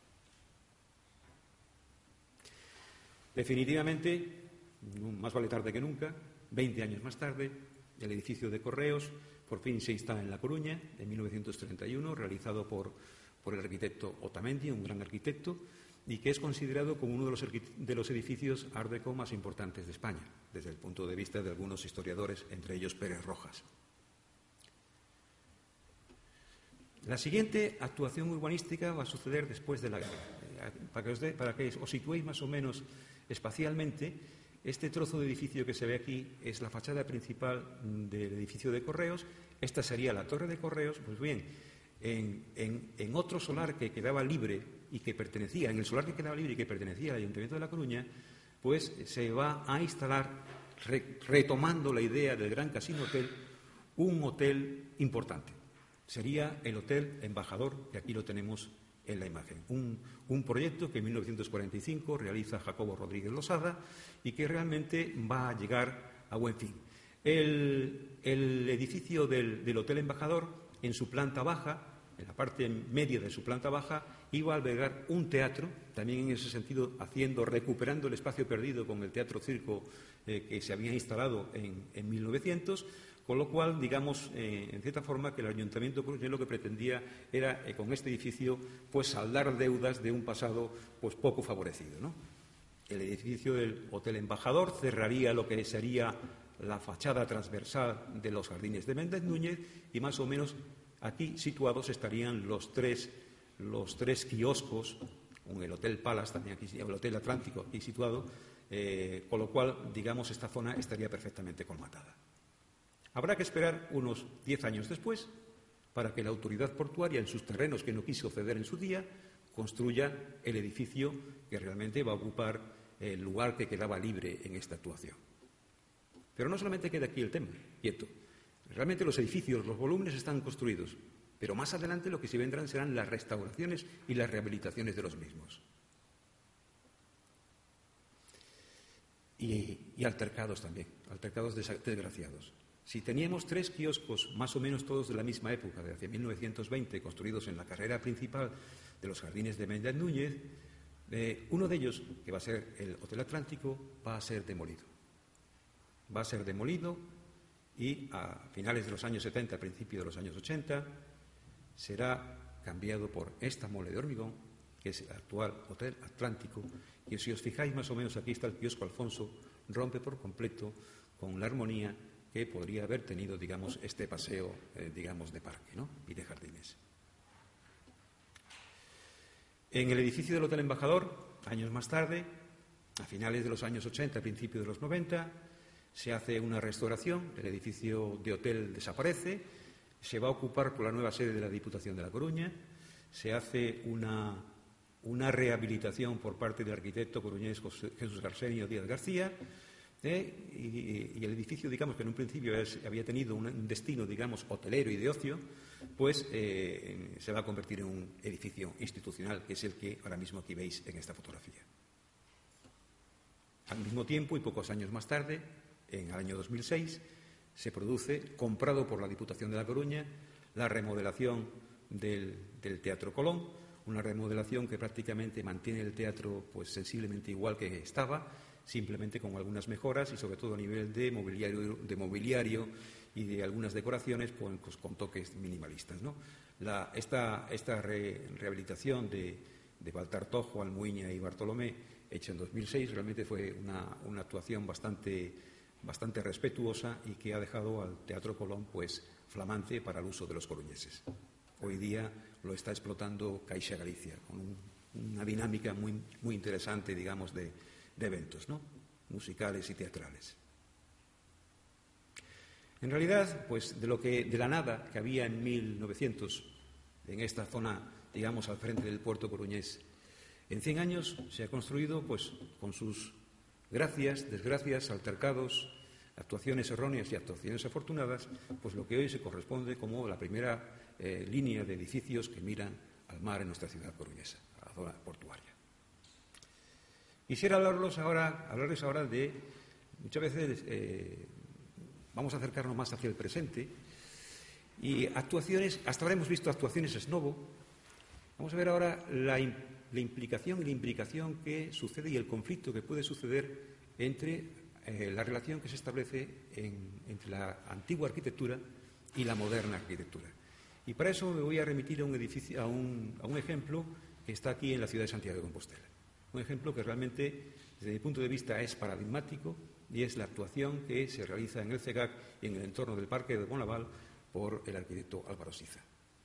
Definitivamente, más vale tarde que nunca, veinte años más tarde, el edificio de Correos por fin se instala en La Coruña, en mil novecientos treinta y uno, realizado por, por el arquitecto Otamendi, un gran arquitecto, y que es considerado como uno de los, de los edificios Art Deco más importantes de España, desde el punto de vista de algunos historiadores, entre ellos Pérez Rojas. La siguiente actuación urbanística va a suceder después de la guerra. Para que os, de, para que os situéis más o menos espacialmente, este trozo de edificio que se ve aquí es la fachada principal del edificio de Correos. Esta sería la Torre de Correos. Pues bien, en, en, en otro solar que quedaba libre y que pertenecía, en el solar que quedaba libre y que pertenecía al Ayuntamiento de La Coruña, pues se va a instalar, re, retomando la idea del Gran Casino Hotel, un hotel importante. Sería el Hotel Embajador, que aquí lo tenemos en la imagen. Un, un proyecto que en mil novecientos cuarenta y cinco realiza Jacobo Rodríguez Losada y que realmente va a llegar a buen fin. El, el edificio del, del Hotel Embajador, en su planta baja, en la parte media de su planta baja, iba a albergar un teatro, también en ese sentido haciendo, recuperando el espacio perdido con el Teatro Circo eh, que se había instalado en, en mil novecientos. Con lo cual, digamos, eh, en cierta forma, que el Ayuntamiento coruñés lo que pretendía era, eh, con este edificio, pues saldar deudas de un pasado pues poco favorecido, ¿no? El edificio del Hotel Embajador cerraría lo que sería la fachada transversal de los jardines de Méndez Núñez y más o menos aquí situados estarían los tres, los tres kioscos, con el Hotel Palace, también aquí, el Hotel Atlántico aquí situado, eh, con lo cual, digamos, esta zona estaría perfectamente colmatada. Habrá que esperar unos diez años después para que la autoridad portuaria, en sus terrenos que no quiso ceder en su día, construya el edificio que realmente va a ocupar el lugar que quedaba libre en esta actuación. Pero no solamente queda aquí el tema, quieto. Realmente los edificios, los volúmenes están construidos, pero más adelante lo que se vendrán serán las restauraciones y las rehabilitaciones de los mismos. Y, y altercados también, altercados desgraciados. Si teníamos tres kioscos, más o menos todos de la misma época, de hacia mil novecientos veinte, construidos en la carrera principal de los jardines de Méndez Núñez, eh, uno de ellos, que va a ser el Hotel Atlántico, va a ser demolido. Va a ser demolido y a finales de los años setenta, a principios de los años ochenta, será cambiado por esta mole de hormigón, que es el actual Hotel Atlántico, y si os fijáis más o menos aquí está el kiosco Alfonso, rompe por completo con la armonía que podría haber tenido, digamos, este paseo, eh, digamos, de parque, ¿no? Y de jardines. En el edificio del Hotel Embajador, años más tarde, a finales de los años ochenta, a principios de los noventa, se hace una restauración, el edificio de hotel desaparece, se va a ocupar por la nueva sede de la Diputación de La Coruña, se hace una, una rehabilitación por parte del arquitecto coruñés Jesús Garsenio Díaz García, eh, y, y el edificio, digamos, que en un principio es, había tenido un, un destino, digamos, hotelero y de ocio, pues eh, se va a convertir en un edificio institucional, que es el que ahora mismo aquí veis en esta fotografía. Al mismo tiempo y pocos años más tarde, en el año dos mil seis, se produce, comprado por la Diputación de La Coruña, la remodelación del, del Teatro Colón, una remodelación que prácticamente mantiene el teatro pues sensiblemente igual que estaba, simplemente con algunas mejoras y sobre todo a nivel de mobiliario, de mobiliario y de algunas decoraciones pues, pues, con toques minimalistas, ¿no? La, esta esta re, rehabilitación de, de Baltartojo, Almuiña y Bartolomé, hecha en dos mil seis, realmente fue una, una actuación bastante, bastante respetuosa y que ha dejado al Teatro Colón pues flamante para el uso de los coruñeses. Hoy día lo está explotando Caixa Galicia, con un, una dinámica muy, muy interesante, digamos, de, de eventos, ¿no? Musicales y teatrales. En realidad, pues de lo que de la nada que había en mil novecientos en esta zona, digamos, al frente del puerto coruñés, en cien años se ha construido, pues, con sus gracias, desgracias, altercados, actuaciones erróneas y actuaciones afortunadas, pues lo que hoy se corresponde como la primera eh, línea de edificios que miran al mar en nuestra ciudad coruñesa, a la zona portuaria. Quisiera hablarles ahora, hablarles ahora de, muchas veces eh, vamos a acercarnos más hacia el presente, y actuaciones, hasta ahora hemos visto actuaciones ex novo, vamos a ver ahora la, la implicación y la imbricación que sucede y el conflicto que puede suceder entre eh, la relación que se establece en, entre la antigua arquitectura y la moderna arquitectura. Y para eso me voy a remitir a un, edificio, a un, a un ejemplo que está aquí en la ciudad de Santiago de Compostela. Un ejemplo que realmente, desde mi punto de vista, es paradigmático y es la actuación que se realiza en el CEGAC y en el entorno del Parque de Bonaval por el arquitecto Álvaro Siza.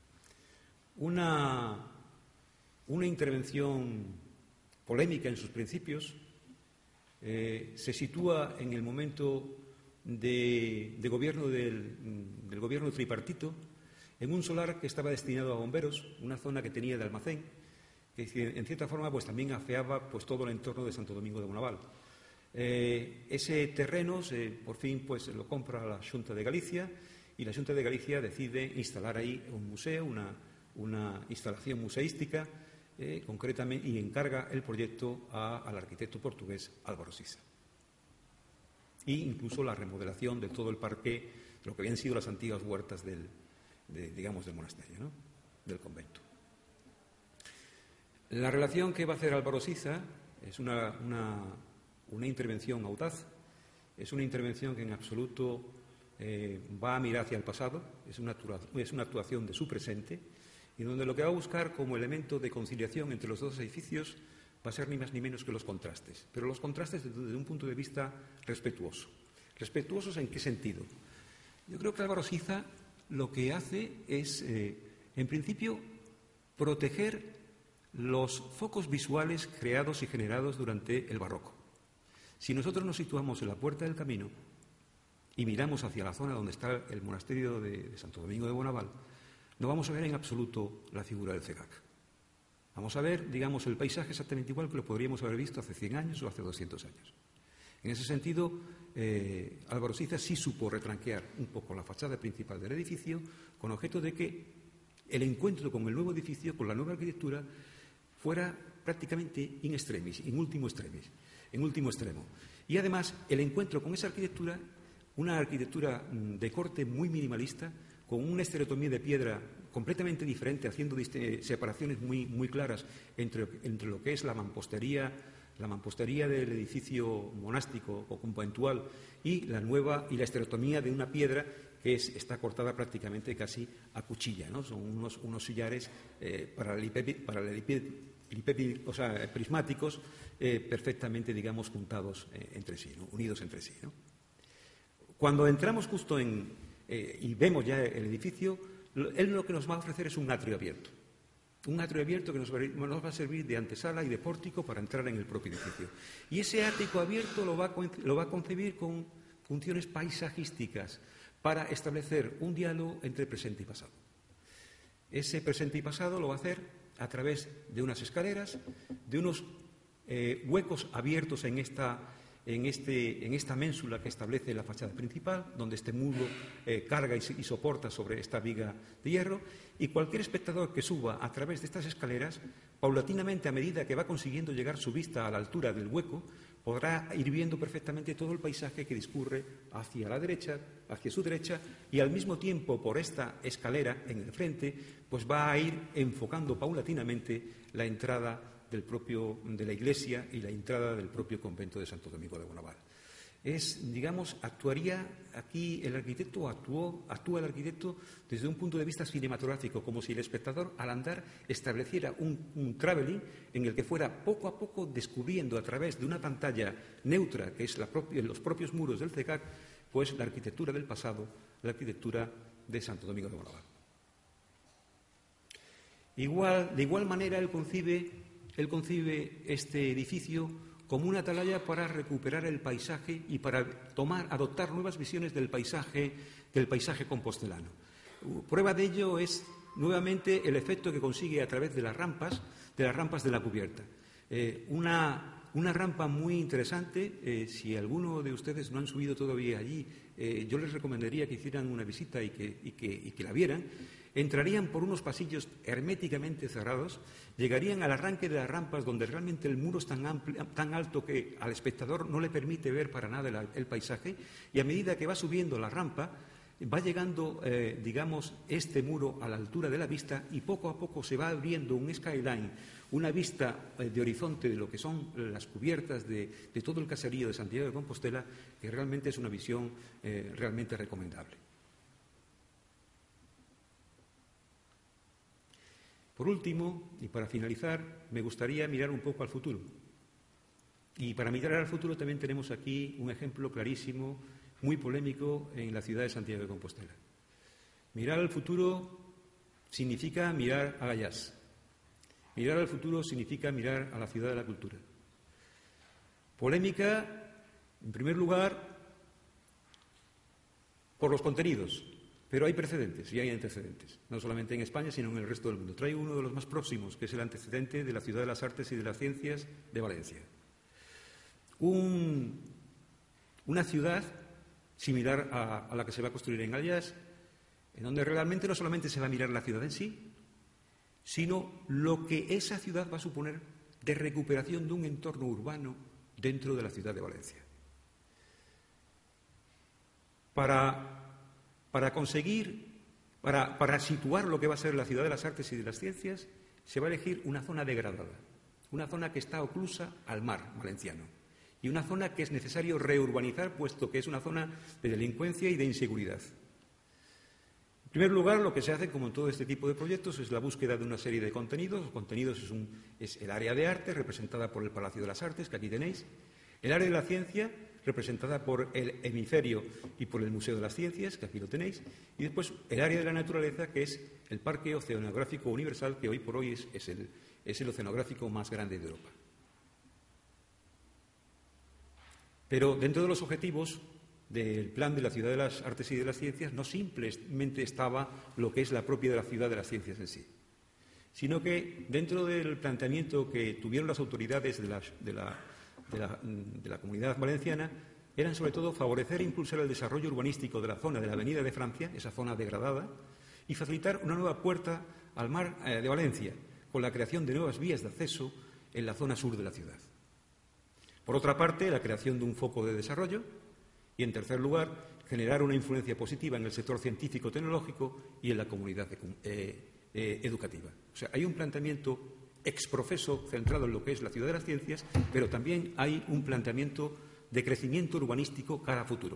Una, una intervención polémica en sus principios, eh, se sitúa en el momento de, de gobierno del, del gobierno tripartito, en un solar que estaba destinado a bomberos, una zona que tenía de almacén, que en cierta forma pues también afeaba pues todo el entorno de Santo Domingo de Bonaval. Eh, ese terreno se, por fin pues lo compra la Xunta de Galicia y la Xunta de Galicia decide instalar ahí un museo, una, una instalación museística eh, concretamente, y encarga el proyecto a, al arquitecto portugués Álvaro Siza. E incluso la remodelación de todo el parque, de lo que habían sido las antiguas huertas del, de, digamos, del monasterio, ¿no? Del convento. La relación que va a hacer Álvaro Siza es una, una, una intervención audaz, es una intervención que en absoluto eh, va a mirar hacia el pasado, es una, es una actuación de su presente, y donde lo que va a buscar como elemento de conciliación entre los dos edificios va a ser ni más ni menos que los contrastes, pero los contrastes desde, desde un punto de vista respetuoso. ¿Respetuosos en qué sentido? Yo creo que Álvaro Siza lo que hace es, eh, en principio, proteger los focos visuales creados y generados durante el barroco. Si nosotros nos situamos en la Puerta del Camino y miramos hacia la zona donde está el monasterio de, de Santo Domingo de Bonaval, no vamos a ver en absoluto la figura del CEGAC. Vamos a ver, digamos, el paisaje exactamente igual que lo podríamos haber visto hace cien años o hace doscientos años. En ese sentido, eh, Álvaro Siza sí supo retranquear un poco la fachada principal del edificio con objeto de que el encuentro con el nuevo edificio, con la nueva arquitectura, fuera prácticamente in extremis, in último extremis, en último extremo. Y además, el encuentro con esa arquitectura, una arquitectura de corte muy minimalista, con una estereotomía de piedra completamente diferente, haciendo separaciones muy, muy claras entre, entre lo que es la mampostería, la mampostería del edificio monástico o conventual y la nueva y la estereotomía de una piedra que es, está cortada prácticamente casi a cuchilla, ¿no? Son unos, unos sillares eh, paralelepípedos, o sea, prismáticos, eh, perfectamente, digamos, juntados eh, entre sí, ¿no? Unidos entre sí, ¿no? Cuando entramos justo en eh, y vemos ya el edificio, él lo que nos va a ofrecer es un atrio abierto. Un atrio abierto que nos va, nos va a servir de antesala y de pórtico para entrar en el propio edificio. Y ese ático abierto lo va a, lo va a concebir con funciones paisajísticas para establecer un diálogo entre presente y pasado. Ese presente y pasado lo va a hacer a través de unas escaleras, de unos eh, huecos abiertos en esta En, este, en esta ménsula que establece la fachada principal, donde este muro eh, carga y, y soporta sobre esta viga de hierro, y cualquier espectador que suba a través de estas escaleras, paulatinamente, a medida que va consiguiendo llegar su vista a la altura del hueco, podrá ir viendo perfectamente todo el paisaje que discurre hacia la derecha, hacia su derecha, y al mismo tiempo, por esta escalera en el frente, pues va a ir enfocando paulatinamente la entrada del propio, de la iglesia y la entrada del propio convento de Santo Domingo de Bonavada. Es, digamos, actuaría aquí el arquitecto, actuó, actúa el arquitecto desde un punto de vista cinematográfico, como si el espectador al andar estableciera un, un travelling en el que fuera poco a poco descubriendo a través de una pantalla neutra, que es la propia, los propios muros del C E C A C, pues la arquitectura del pasado, la arquitectura de Santo Domingo de Bonavada. Igual, de igual manera, él concibe Él concibe este edificio como una atalaya para recuperar el paisaje y para tomar, adoptar nuevas visiones del paisaje, del paisaje compostelano. Prueba de ello es nuevamente el efecto que consigue a través de las rampas, de las rampas de la cubierta. Eh, una, una rampa muy interesante, eh, si alguno de ustedes no han subido todavía allí, eh, yo les recomendaría que hicieran una visita y que, y que, y que la vieran. Entrarían por unos pasillos herméticamente cerrados, llegarían al arranque de las rampas donde realmente el muro es tan, amplio, tan alto que al espectador no le permite ver para nada el, el paisaje, y a medida que va subiendo la rampa va llegando, eh, digamos, este muro a la altura de la vista y poco a poco se va abriendo un skyline, una vista eh, de horizonte de lo que son las cubiertas de, de todo el caserío de Santiago de Compostela, que realmente es una visión eh, realmente recomendable. Por último, y para finalizar, me gustaría mirar un poco al futuro. Y para mirar al futuro también tenemos aquí un ejemplo clarísimo, muy polémico en la ciudad de Santiago de Compostela. Mirar al futuro significa mirar a Gallás. Mirar al futuro significa mirar a la ciudad de la cultura. Polémica, en primer lugar, por los contenidos. Pero hay precedentes y hay antecedentes, no solamente en España, sino en el resto del mundo. Traigo uno de los más próximos, que es el antecedente de la Ciudad de las Artes y de las Ciencias de Valencia. Un, una ciudad similar a, a la que se va a construir en Gallás, en donde realmente no solamente se va a mirar la ciudad en sí, sino lo que esa ciudad va a suponer de recuperación de un entorno urbano dentro de la ciudad de Valencia. Para... Para conseguir, para, para situar lo que va a ser la ciudad de las artes y de las ciencias, se va a elegir una zona degradada, una zona que está oclusa al mar valenciano y una zona que es necesario reurbanizar, puesto que es una zona de delincuencia y de inseguridad. En primer lugar, lo que se hace, como en todo este tipo de proyectos, es la búsqueda de una serie de contenidos. Los contenidos es, un, es el área de arte, representada por el Palacio de las Artes, que aquí tenéis, el área de la ciencia, representada por el hemisferio y por el Museo de las Ciencias, que aquí lo tenéis, y después el área de la naturaleza, que es el Parque Oceanográfico Universal, que hoy por hoy es, es, el, es el oceanográfico más grande de Europa. Pero dentro de los objetivos del plan de la Ciudad de las Artes y de las Ciencias no simplemente estaba lo que es la propia de la Ciudad de las Ciencias en sí, sino que dentro del planteamiento que tuvieron las autoridades de la, de la de la, de la Comunidad Valenciana eran sobre todo favorecer e impulsar el desarrollo urbanístico de la zona de la Avenida de Francia, esa zona degradada, y facilitar una nueva puerta al mar eh, de Valencia, con la creación de nuevas vías de acceso en la zona sur de la ciudad. Por otra parte, la creación de un foco de desarrollo y, en tercer lugar, generar una influencia positiva en el sector científico-tecnológico y en la comunidad eh, eh, educativa. O sea, hay un planteamiento exprofeso centrado en lo que es la ciudad de las ciencias, pero también hay un planteamiento de crecimiento urbanístico cara a futuro.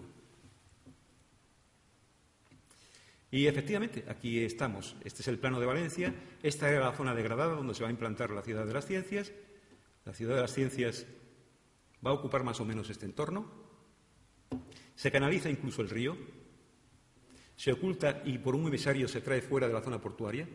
Y efectivamente, aquí estamos. Este es el plano de Valencia. Esta era la zona degradada donde se va a implantar la ciudad de las ciencias. La ciudad de las ciencias va a ocupar más o menos este entorno. Se canaliza incluso el río. Se oculta y por un emisario se trae fuera de la zona portuaria.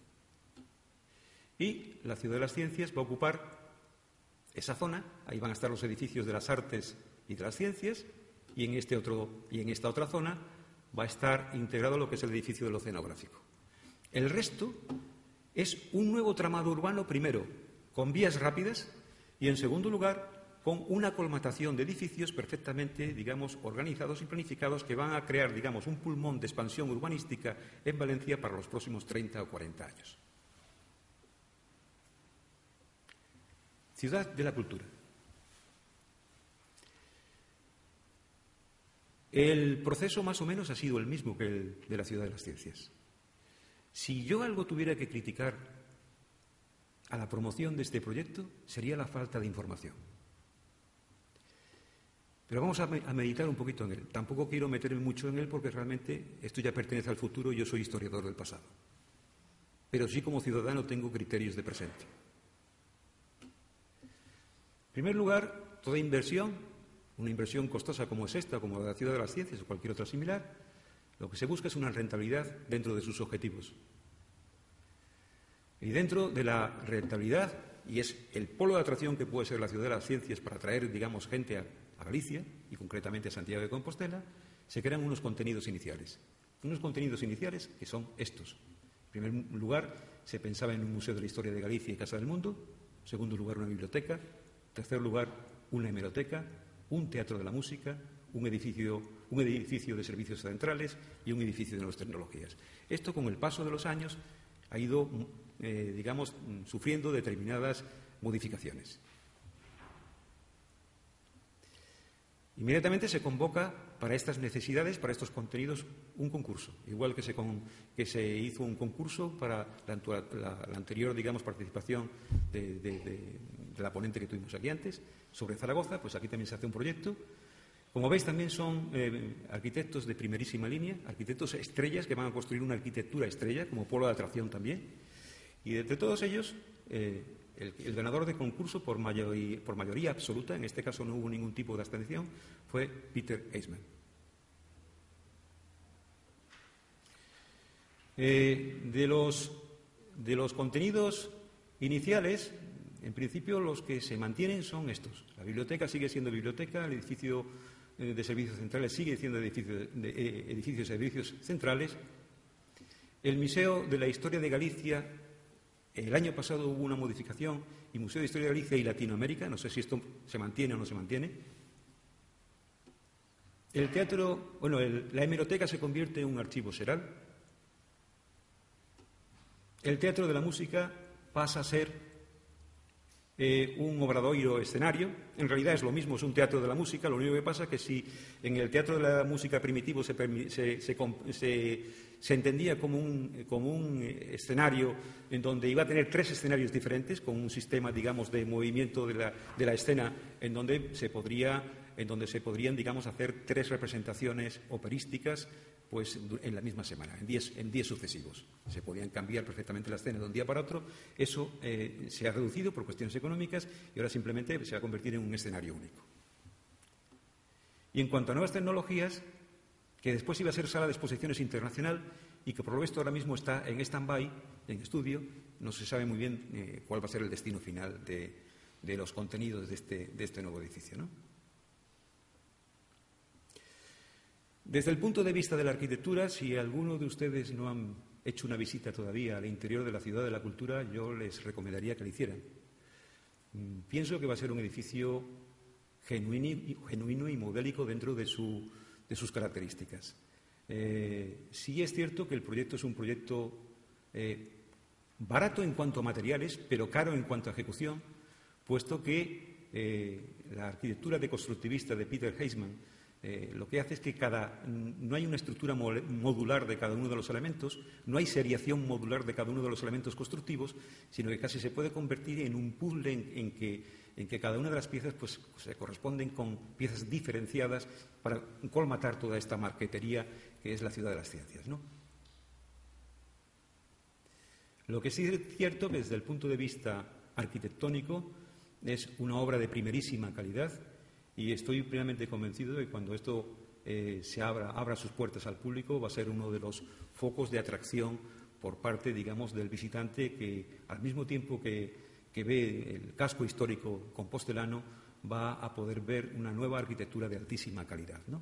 Y la ciudad de las ciencias va a ocupar esa zona. Ahí van a estar los edificios de las artes y de las ciencias. Y en, este otro, y en esta otra zona va a estar integrado lo que es el edificio del oceanográfico. El resto es un nuevo tramado urbano, primero, con vías rápidas y, en segundo lugar, con una colmatación de edificios perfectamente, digamos, organizados y planificados que van a crear, digamos, un pulmón de expansión urbanística en Valencia para los próximos treinta o cuarenta años. Ciudad de la cultura. El proceso más o menos ha sido el mismo que el de la ciudad de las ciencias. Si yo algo tuviera que criticar a la promoción de este proyecto, sería la falta de información. Pero vamos a meditar un poquito en él. Tampoco quiero meterme mucho en él porque realmente esto ya pertenece al futuro y yo soy historiador del pasado. Pero sí, como ciudadano, tengo criterios de presente. En primer lugar, toda inversión, una inversión costosa como es esta, como la de la ciudad de las ciencias o cualquier otra similar, lo que se busca es una rentabilidad dentro de sus objetivos. Y dentro de la rentabilidad, y es el polo de atracción que puede ser la ciudad de las ciencias para atraer, digamos, gente a, a Galicia y concretamente a Santiago de Compostela, se crean unos contenidos iniciales. Unos contenidos iniciales que son estos. En primer lugar, se pensaba en un museo de la historia de Galicia y Casa del Mundo. En segundo lugar, una biblioteca. En tercer lugar, una hemeroteca, un teatro de la música, un edificio, un edificio de servicios centrales y un edificio de nuevas tecnologías. Esto, con el paso de los años, ha ido, eh, digamos, sufriendo determinadas modificaciones. Inmediatamente se convoca para estas necesidades, para estos contenidos, un concurso, igual que se, con, que se hizo un concurso para la, la, la anterior, digamos, participación de, de, de, de la ponente que tuvimos aquí antes, sobre Zaragoza, pues aquí también se hace un proyecto. Como veis, también son eh, arquitectos de primerísima línea, arquitectos estrellas que van a construir una arquitectura estrella como polo de atracción también. Y de entre todos ellos, eh, el, el ganador del concurso por mayoría, por mayoría absoluta, en este caso no hubo ningún tipo de abstención, fue Peter Eisman. Eh, de, los, de los contenidos iniciales, en principio los que se mantienen son estos. La biblioteca sigue siendo biblioteca, el edificio de servicios centrales sigue siendo edificio de, de, eh, edificio de servicios centrales. El Museo de la Historia de Galicia, el año pasado hubo una modificación, y Museo de Historia de Galicia y Latinoamérica, no sé si esto se mantiene o no se mantiene. El teatro, bueno, el, la hemeroteca se convierte en un archivo seral. El Teatro de la Música pasa a ser Eh, un obradoiro escenario. En realidad es lo mismo, es un teatro de la música. Lo único que pasa es que si en el teatro de la música primitivo se, se, se, se, se entendía como un, como un escenario en donde iba a tener tres escenarios diferentes, con un sistema, digamos, de movimiento de la, de la escena en donde se podría, en donde se podrían, digamos, hacer tres representaciones operísticas pues en la misma semana, en días, en días sucesivos. Se podían cambiar perfectamente la escena de un día para otro. Eso eh, se ha reducido por cuestiones económicas y ahora simplemente se va a convertir en un escenario único. Y en cuanto a nuevas tecnologías, que después iba a ser sala de exposiciones internacional y que por lo visto ahora mismo está en stand-by, en estudio, no se sabe muy bien eh, cuál va a ser el destino final de, de los contenidos de este, de este nuevo edificio, ¿no? Desde el punto de vista de la arquitectura, si alguno de ustedes no han hecho una visita todavía al interior de la Ciudad de la Cultura, yo les recomendaría que lo hicieran. Pienso que va a ser un edificio genuino, genuino y modélico dentro de, su, de sus características. Eh, sí es cierto que el proyecto es un proyecto eh, barato en cuanto a materiales, pero caro en cuanto a ejecución, puesto que eh, la arquitectura deconstructivista de Peter Heisman eh, lo que hace es que cada, no hay una estructura modular de cada uno de los elementos, no hay seriación modular de cada uno de los elementos constructivos, sino que casi se puede convertir en un puzzle en, en, que, en que cada una de las piezas pues, se corresponden con piezas diferenciadas para colmatar toda esta marquetería que es la ciudad de las ciencias, ¿no? Lo que sí es cierto que desde el punto de vista arquitectónico es una obra de primerísima calidad y estoy plenamente convencido de que cuando esto eh, se abra, abra sus puertas al público va a ser uno de los focos de atracción por parte, digamos, del visitante que al mismo tiempo que, que ve el casco histórico compostelano va a poder ver una nueva arquitectura de altísima calidad, ¿no?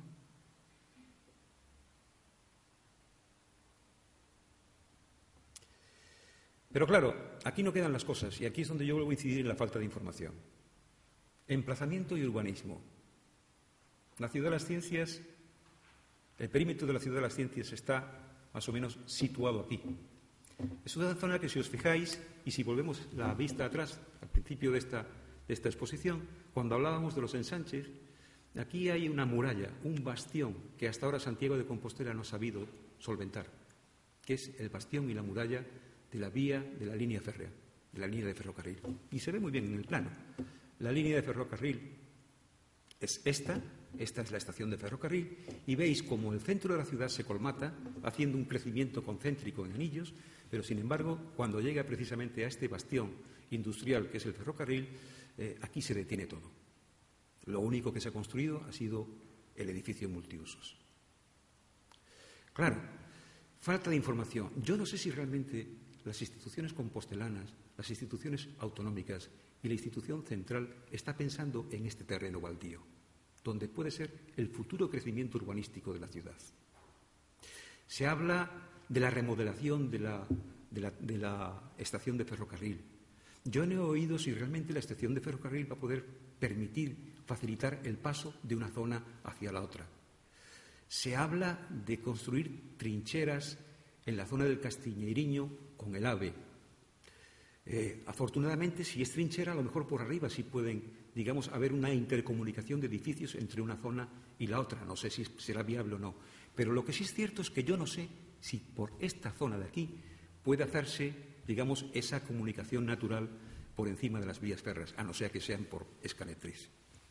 Pero claro, aquí no quedan las cosas y aquí es donde yo vuelvo a incidir en la falta de información. Emplazamiento y urbanismo. La ciudad de las ciencias, el perímetro de la ciudad de las ciencias está más o menos situado aquí. Es una zona que, si os fijáis, y si volvemos la vista atrás, al principio de esta, de esta exposición, cuando hablábamos de los ensanches, aquí hay una muralla, un bastión que hasta ahora Santiago de Compostela no ha sabido solventar, que es el bastión y la muralla de la vía de la línea férrea, de la línea de ferrocarril. Y se ve muy bien en el plano. La línea de ferrocarril es esta, esta es la estación de ferrocarril, y veis como el centro de la ciudad se colmata, haciendo un crecimiento concéntrico en anillos, pero sin embargo, cuando llega precisamente a este bastión industrial que es el ferrocarril, eh, aquí se detiene todo. Lo único que se ha construido ha sido el edificio multiusos. Claro, falta de información. Yo no sé si realmente las instituciones compostelanas, las instituciones autonómicas y la institución central está pensando en este terreno baldío, donde puede ser el futuro crecimiento urbanístico de la ciudad. Se habla de la remodelación de la, de la, de la estación de ferrocarril. Yo no he oído si realmente la estación de ferrocarril va a poder permitir, facilitar el paso de una zona hacia la otra. Se habla de construir trincheras en la zona del Castiñeiriño con el AVE. Eh, afortunadamente, si es trinchera, a lo mejor por arriba sí pueden, digamos, haber una intercomunicación de edificios entre una zona y la otra. No sé si será viable o no. Pero lo que sí es cierto es que yo no sé si por esta zona de aquí puede hacerse, digamos, esa comunicación natural por encima de las vías férreas, a no ser que sean por escaletriz.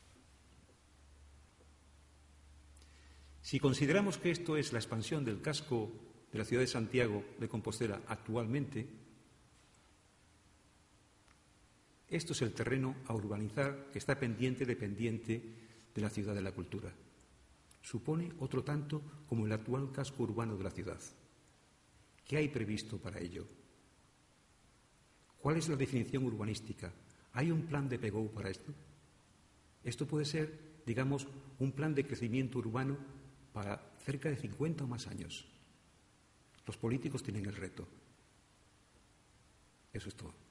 Si consideramos que esto es la expansión del casco de la ciudad de Santiago de Compostela actualmente, esto es el terreno a urbanizar que está pendiente dependiente de la ciudad de la cultura. Supone otro tanto como el actual casco urbano de la ciudad. ¿Qué hay previsto para ello? ¿Cuál es la definición urbanística? ¿Hay un plan de P G O para esto? Esto puede ser, digamos, un plan de crecimiento urbano para cerca de cincuenta o más años. Los políticos tienen el reto. Eso es todo.